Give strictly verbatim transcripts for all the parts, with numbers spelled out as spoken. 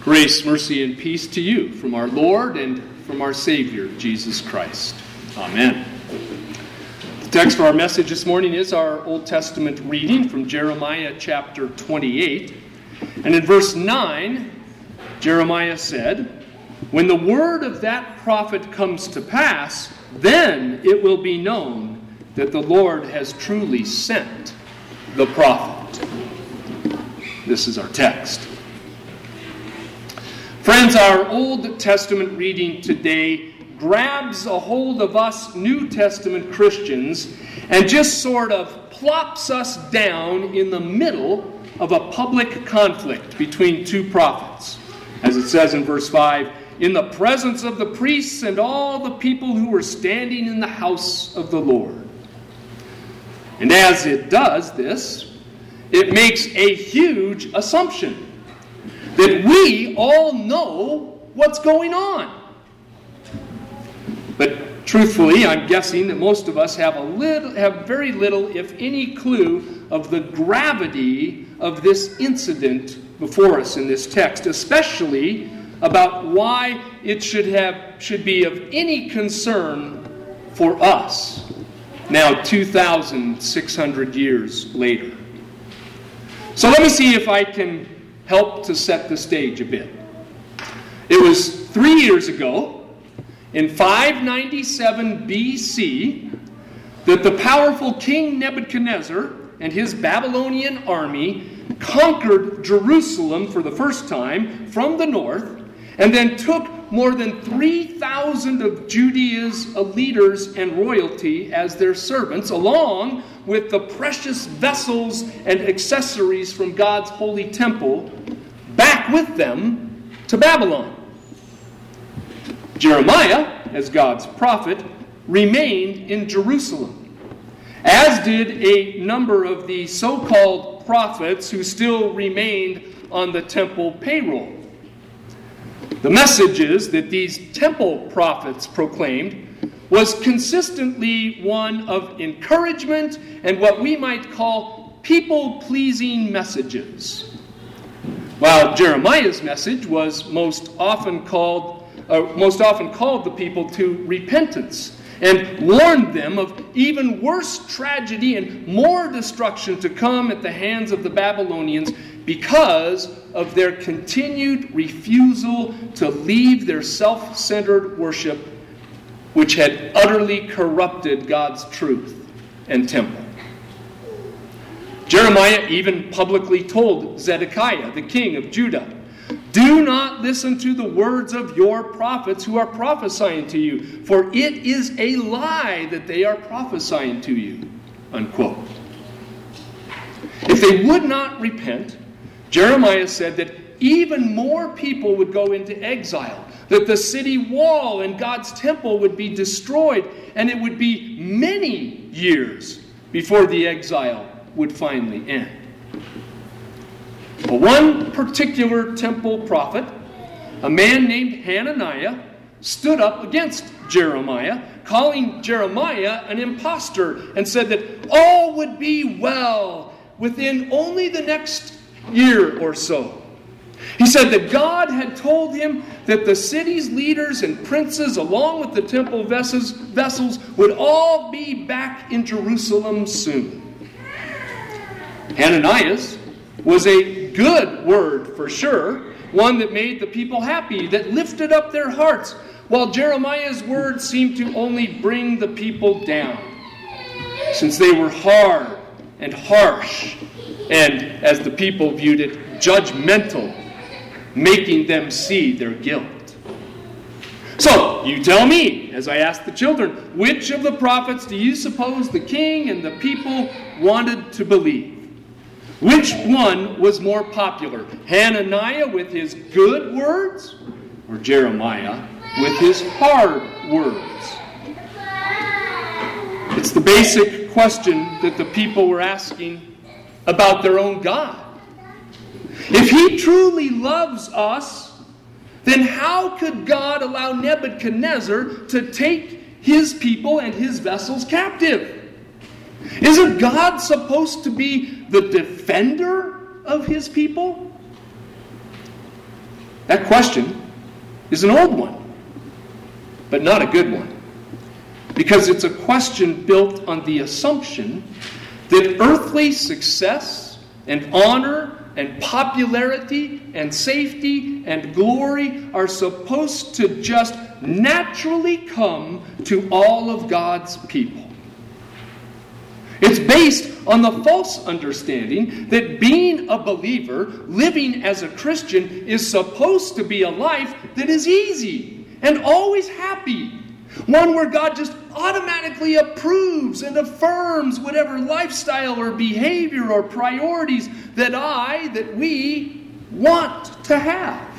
Grace, mercy, and peace to you from our Lord and from our Savior, Jesus Christ. Amen. The text for our message this morning is our Old Testament reading from Jeremiah chapter twenty-eight. And in verse nine, Jeremiah said, "When the word of that prophet comes to pass, then it will be known that the Lord has truly sent the prophet." This is our text. Friends, our Old Testament reading today grabs a hold of us New Testament Christians and just sort of plops us down in the middle of a public conflict between two prophets. As it says in verse five, "In the presence of the priests and all the people who were standing in the house of the Lord." And as it does this, it makes a huge assumption that we all know what's going on. But truthfully, I'm guessing that most of us have a little, have very little, if any, clue of the gravity of this incident before us in this text, especially about why it should have should be of any concern for us now two thousand six hundred years later. So let me see if I can help to set the stage a bit. It was three years ago, in five ninety-seven B C, that the powerful King Nebuchadnezzar and his Babylonian army conquered Jerusalem for the first time from the north, and then took more than three thousand of Judea's leaders and royalty as their servants, along with the precious vessels and accessories from God's holy temple, back with them to Babylon. Jeremiah, as God's prophet, remained in Jerusalem, as did a number of the so-called prophets who still remained on the temple payroll. The messages that these temple prophets proclaimed was consistently one of encouragement and what we might call people-pleasing messages, while Jeremiah's message was most often called, uh, most often called the people to repentance and warned them of even worse tragedy and more destruction to come at the hands of the Babylonians because of their continued refusal to leave their self-centered worship, which had utterly corrupted God's truth and temple. Jeremiah even publicly told Zedekiah, the king of Judah, "Do not listen to the words of your prophets who are prophesying to you, for it is a lie that they are prophesying to you." Unquote. If they would not repent, Jeremiah said that even more people would go into exile, that the city wall and God's temple would be destroyed, and it would be many years before the exile would finally end. But one particular temple prophet, a man named Hananiah, stood up against Jeremiah, calling Jeremiah an impostor, and said that all would be well within only the next year or so. He said that God had told him that the city's leaders and princes, along with the temple vessels, vessels would all be back in Jerusalem soon. Hananiah's was a good word for sure, one that made the people happy, that lifted up their hearts, while Jeremiah's words seemed to only bring the people down, since they were hard and harsh, and, as the people viewed it, judgmental, making them see their guilt. So, you tell me, as I asked the children, which of the prophets do you suppose the king and the people wanted to believe? Which one was more popular? Hananiah with his good words, or Jeremiah with his hard words? It's the basic question that the people were asking about their own God. If he truly loves us, then how could God allow Nebuchadnezzar to take his people and his vessels captive? Isn't God supposed to be the defender of his people? That question is an old one, but not a good one. Because it's a question built on the assumption that earthly success and honor and popularity and safety and glory are supposed to just naturally come to all of God's people. It's based on the false understanding that being a believer, living as a Christian, is supposed to be a life that is easy and always happy. One where God just automatically approves and affirms whatever lifestyle or behavior or priorities that I, that we want to have.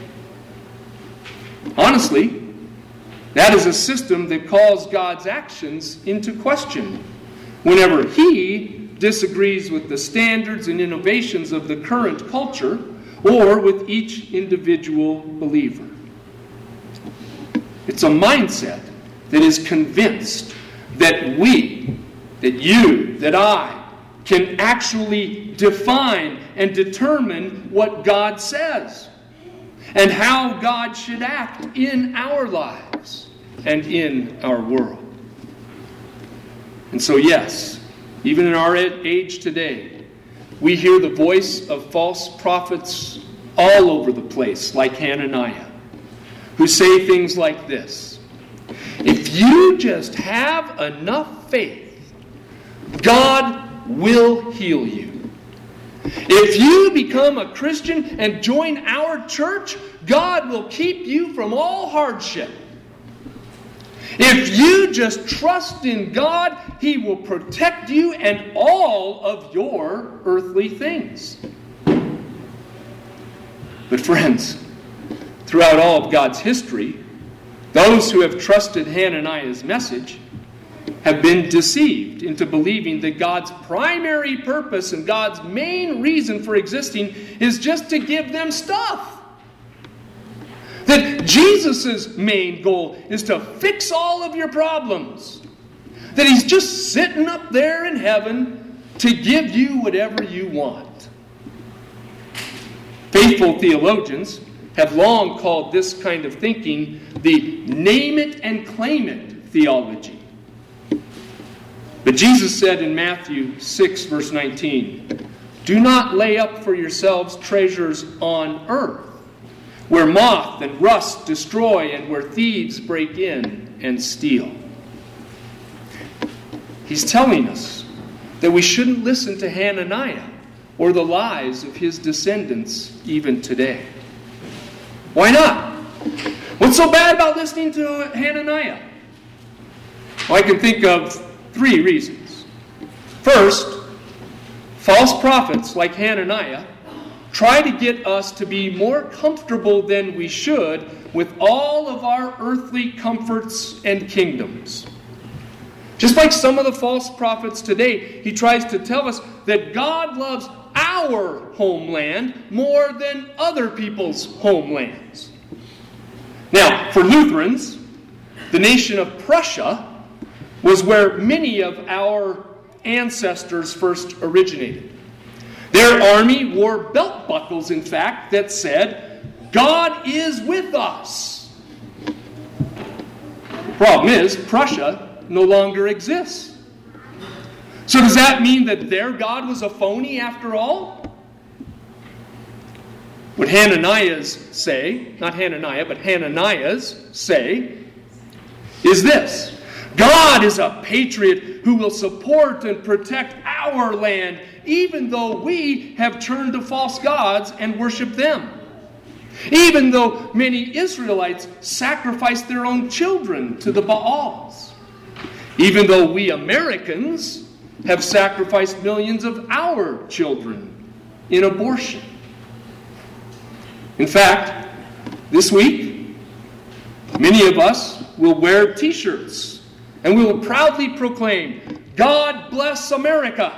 Honestly, that is a system that calls God's actions into question whenever He disagrees with the standards and innovations of the current culture or with each individual believer. It's a mindset that is convinced that we, that you, that I, can actually define and determine what God says and how God should act in our lives and in our world. And so, yes, even in our age today, we hear the voice of false prophets all over the place, like Hananiah, who say things like this: if you just have enough faith, God will heal you. If you become a Christian and join our church, God will keep you from all hardship. If you just trust in God, He will protect you and all of your earthly things. But friends, throughout all of God's history, those who have trusted Hananiah's message have been deceived into believing that God's primary purpose and God's main reason for existing is just to give them stuff. That Jesus' main goal is to fix all of your problems. That He's just sitting up there in heaven to give you whatever you want. Faithful theologians have long called this kind of thinking the name it and claim it theology. But Jesus said in Matthew six, verse nineteen, "Do not lay up for yourselves treasures on earth, where moth and rust destroy and where thieves break in and steal." He's telling us that we shouldn't listen to Hananiah or the lies of his descendants even today. Why not? What's so bad about listening to Hananiah? Well, I can think of three reasons. First, false prophets like Hananiah try to get us to be more comfortable than we should with all of our earthly comforts and kingdoms. Just like some of the false prophets today, he tries to tell us that God loves our homeland more than other people's homelands. Now, for Lutherans, the nation of Prussia was where many of our ancestors first originated. Their army wore belt buckles, in fact, that said, "God is with us." The problem is, Prussia no longer exists. So does that mean that their God was a phony after all? What Hananiah's say, not Hananiah, but Hananiah's say, is this: God is a patriot who will support and protect our land, even though we have turned to false gods and worship them. Even though many Israelites sacrificed their own children to the Baals. Even though we Americans have sacrificed millions of our children in abortion. In fact, this week, many of us will wear t-shirts and we will proudly proclaim, "God bless America,"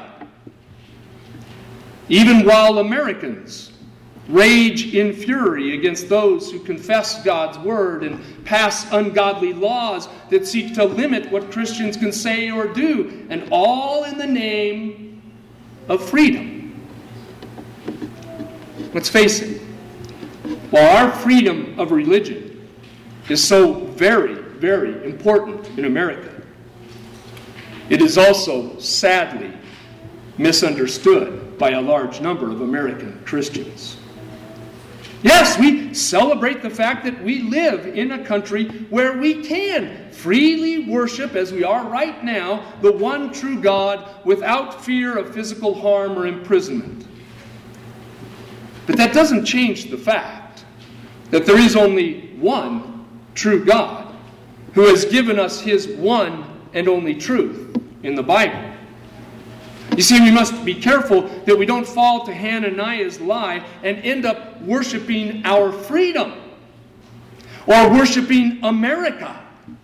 even while Americans rage in fury against those who confess God's word and pass ungodly laws that seek to limit what Christians can say or do, and all in the name of freedom. Let's face it, While our freedom of religion is so very, very important in America, it is also sadly misunderstood by a large number of American Christians. Yes, we celebrate the fact that we live in a country where we can freely worship, as we are right now, the one true God without fear of physical harm or imprisonment. But that doesn't change the fact that there is only one true God who has given us His one and only truth in the Bible. You see, we must be careful that we don't fall to Hananiah's lie and end up worshiping our freedom or worshiping America.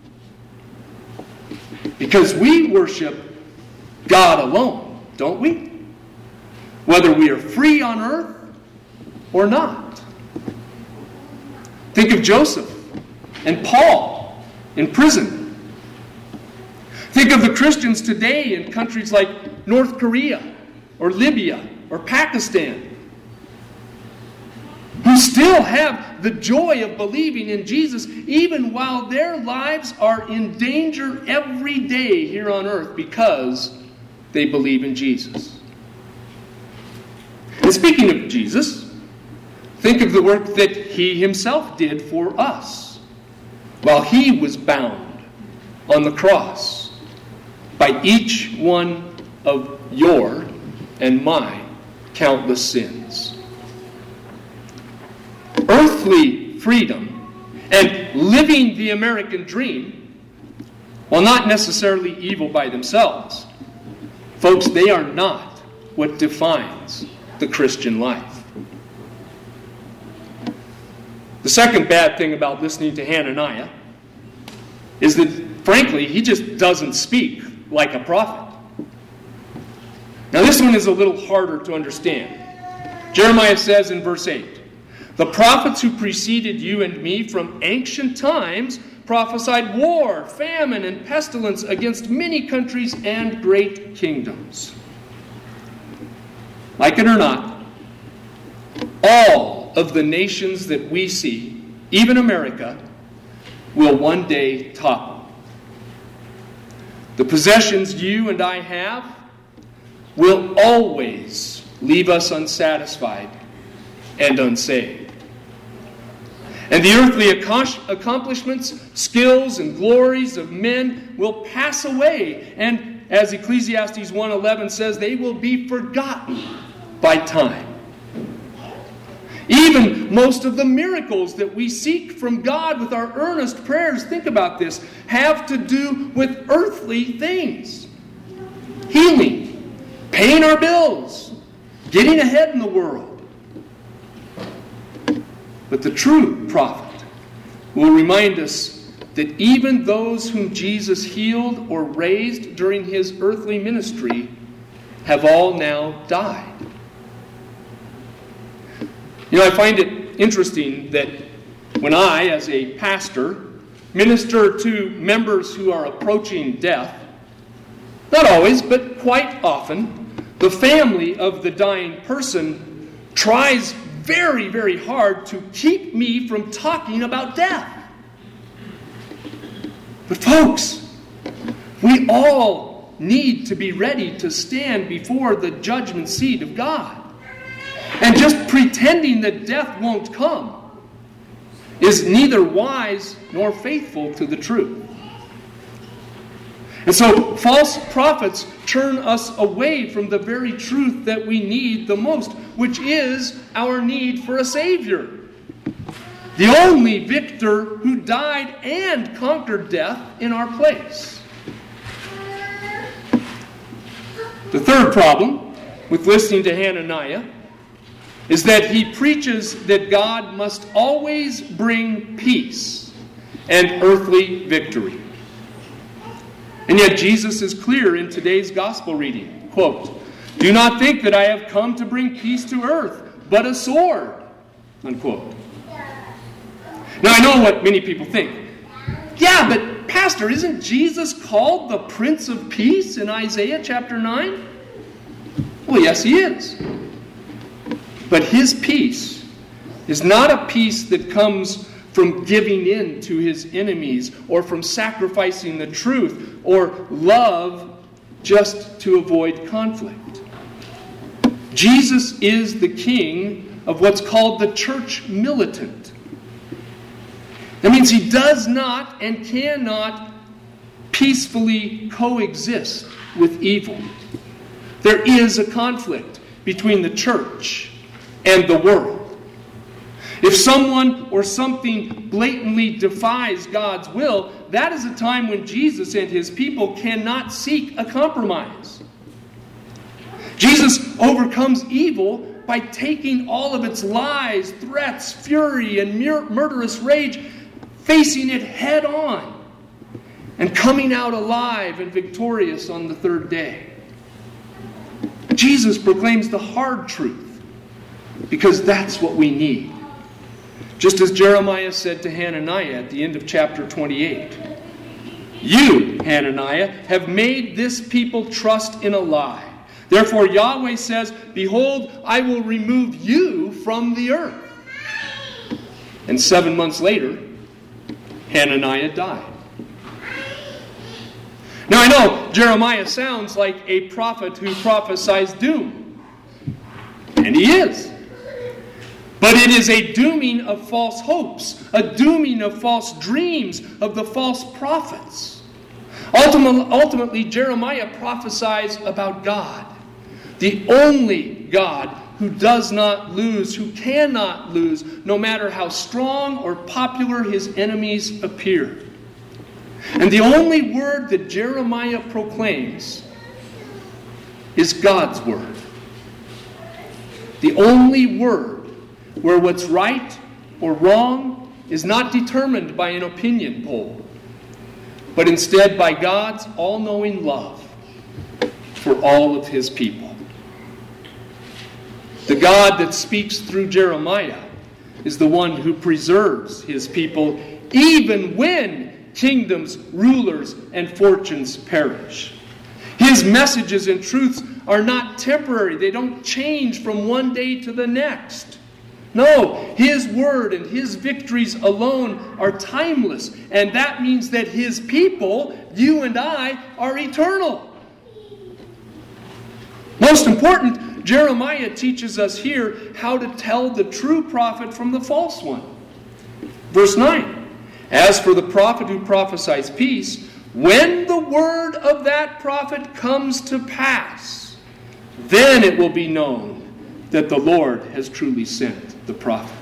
Because we worship God alone, don't we? Whether we are free on earth or not. Think of Joseph and Paul in prison. Think of the Christians today in countries like North Korea or Libya or Pakistan, who still have the joy of believing in Jesus even while their lives are in danger every day here on earth because they believe in Jesus. And speaking of Jesus, think of the work that He Himself did for us while He was bound on the cross by each one of your and my countless sins. Earthly freedom and living the American dream, while not necessarily evil by themselves, folks, they are not what defines the Christian life. The second bad thing about listening to Hananiah is that, frankly, he just doesn't speak like a prophet. Now, this one is a little harder to understand. Jeremiah says in verse eight, "The prophets who preceded you and me from ancient times prophesied war, famine, and pestilence against many countries and great kingdoms." Like it or not, all of the nations that we see, even America, will one day topple. The possessions you and I have will always leave us unsatisfied and unsaved. And the earthly accomplishments, skills, and glories of men will pass away. And as Ecclesiastes one eleven says, they will be forgotten by time. Even most of the miracles that we seek from God with our earnest prayers, think about this, have to do with earthly things. Healing, paying our bills, getting ahead in the world. But the true prophet will remind us that even those whom Jesus healed or raised during His earthly ministry have all now died. You know, I find it interesting that when I, as a pastor, minister to members who are approaching death, not always, but quite often, the family of the dying person tries very, very hard to keep me from talking about death. But folks, we all need to be ready to stand before the judgment seat of God. And just pretending that death won't come is neither wise nor faithful to the truth. And so false prophets turn us away from the very truth that we need the most, which is our need for a Savior. The only victor who died and conquered death in our place. The third problem with listening to Hananiah is that he preaches that God must always bring peace and earthly victory. And yet Jesus is clear in today's gospel reading. Quote, "Do not think that I have come to bring peace to earth, but a sword." Unquote. Now I know what many people think. Yeah, but Pastor, isn't Jesus called the Prince of Peace in Isaiah chapter nine? Well, yes, he is. But his peace is not a peace that comes from giving in to his enemies or from sacrificing the truth or love just to avoid conflict. Jesus is the king of what's called the church militant. That means he does not and cannot peacefully coexist with evil. There is a conflict between the church and the world. If someone or something blatantly defies God's will, that is a time when Jesus and his people cannot seek a compromise. Jesus overcomes evil by taking all of its lies, threats, fury, and mur- murderous rage, facing it head on, and coming out alive and victorious on the third day. Jesus proclaims the hard truth because that's what we need. Just as Jeremiah said to Hananiah at the end of chapter twenty-eight, "You, Hananiah, have made this people trust in a lie. Therefore Yahweh says, Behold, I will remove you from the earth." And seven months later, Hananiah died. Now I know Jeremiah sounds like a prophet who prophesies doom. And he is. But it is a dooming of false hopes, a dooming of false dreams of the false prophets. Ultimately, ultimately, Jeremiah prophesies about God, the only God who does not lose, who cannot lose, no matter how strong or popular his enemies appear. And the only word that Jeremiah proclaims is God's word. The only word where what's right or wrong is not determined by an opinion poll, but instead by God's all-knowing love for all of his people. The God that speaks through Jeremiah is the one who preserves his people even when kingdoms, rulers, and fortunes perish. His messages and truths are not temporary. They don't change from one day to the next. No, his word and his victories alone are timeless. And that means that his people, you and I, are eternal. Most important, Jeremiah teaches us here how to tell the true prophet from the false one. Verse nine, "As for the prophet who prophesies peace, when the word of that prophet comes to pass, then it will be known that the Lord has truly sent the prophet."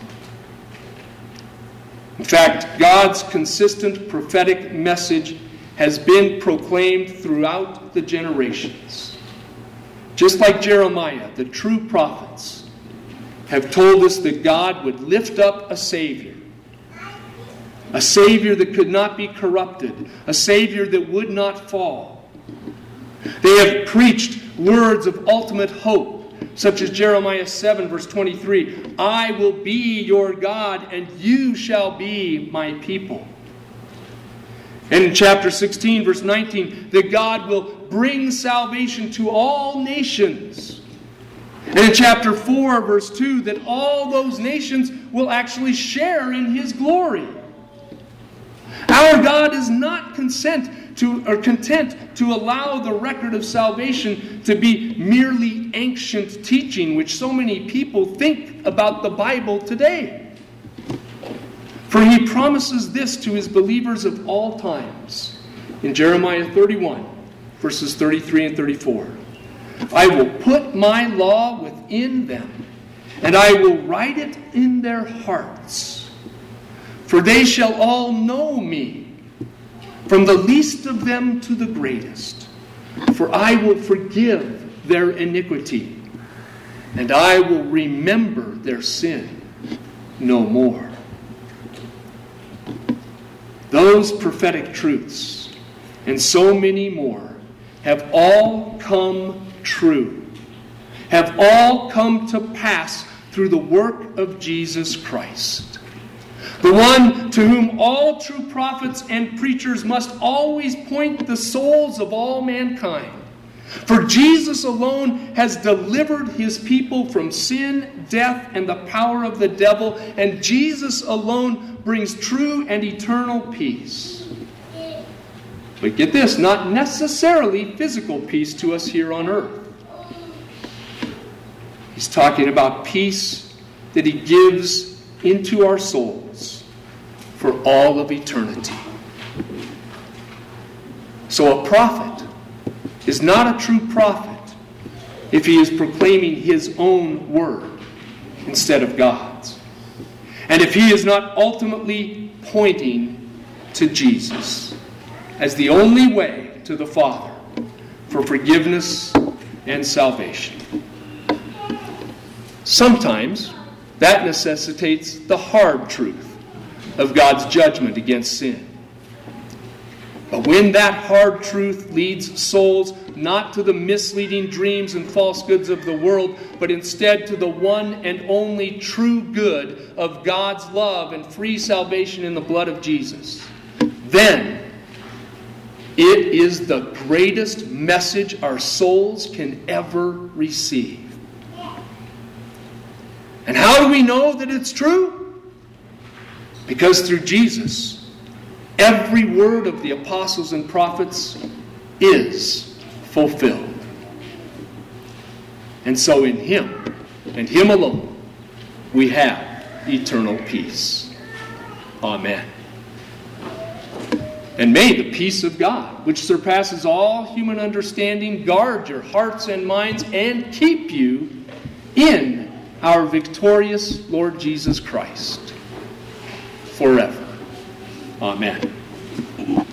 In fact, God's consistent prophetic message has been proclaimed throughout the generations. Just like Jeremiah, the true prophets have told us that God would lift up a Savior. A Savior that could not be corrupted. A Savior that would not fall. They have preached words of ultimate hope, such as Jeremiah seven, verse twenty-three, "I will be your God, and you shall be my people." And in chapter sixteen, verse nineteen, that God will bring salvation to all nations. And in chapter four, verse two, that all those nations will actually share in his glory. Our God is not consent to, or content to allow the record of salvation to be merely ancient teaching, which so many people think about the Bible today. For he promises this to his believers of all times. In Jeremiah thirty-one, verses thirty-three and thirty-four. "I will put my law within them, and I will write it in their hearts. For they shall all know me, from the least of them to the greatest. For I will forgive their iniquity, and I will remember their sin no more." Those prophetic truths, and so many more, have all come true, have all come to pass through the work of Jesus Christ. The one to whom all true prophets and preachers must always point the souls of all mankind. For Jesus alone has delivered his people from sin, death, and the power of the devil, and Jesus alone brings true and eternal peace. But get this, not necessarily physical peace to us here on earth. He's talking about peace that he gives into our souls for all of eternity. So a prophet is not a true prophet if he is proclaiming his own word instead of God's. And if he is not ultimately pointing to Jesus as the only way to the Father for forgiveness and salvation. Sometimes that necessitates the hard truth of God's judgment against sin. But when that hard truth leads souls not to the misleading dreams and false goods of the world, but instead to the one and only true good of God's love and free salvation in the blood of Jesus, then it is the greatest message our souls can ever receive. And how do we know that it's true? Because through Jesus, every word of the apostles and prophets is fulfilled. And so in him, and him alone, we have eternal peace. Amen. And may the peace of God, which surpasses all human understanding, guard your hearts and minds and keep you in our victorious Lord Jesus Christ forever. Amen.